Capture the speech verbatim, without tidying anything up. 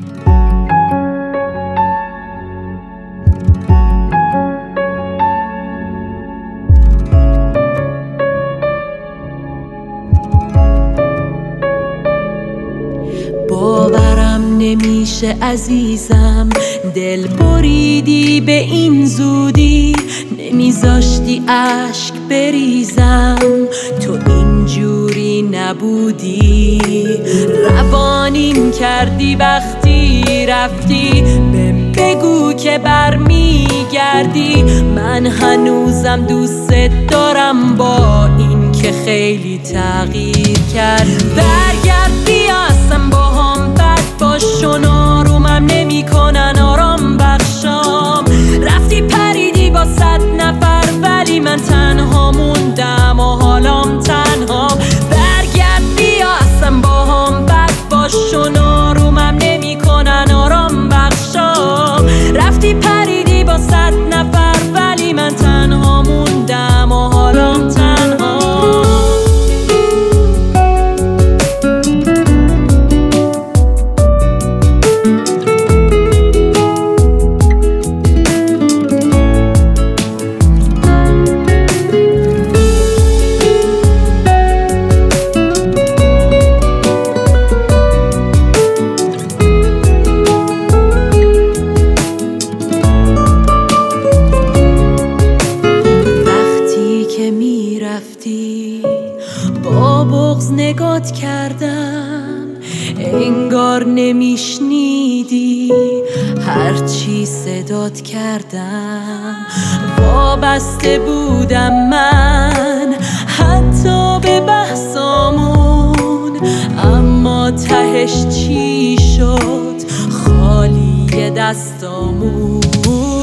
باورم نمیشه عزیزم، دل بریدی به این زودی، نمیذاشتی اشک بریزم، تو اینجوری نبودی، روانیم کردی وقتی رفتی، بهم بگو که برمیگردی، من هنوزم دوست دارم با این که خیلی تغییر کرد. برگرد بیا اصلا با هم بد باشون، آرومم نمی کنن آرام بخشام، رفتی پریدی با صد نفر ولی من تنها موندم و حالام تنها. برگرد بیا اصلا با هم بد باشون، آرومم نمی کنن آرام بخشام، رفتی پریدی با صد نفر ولی من تنها موندم و حالام تنها. با بغض نگات کردم، انگار نمیشنیدی هرچی صدات کردم، وابسته بودم من حتی به بحثامون، اما تهش چی شد؟ خالی دستامون.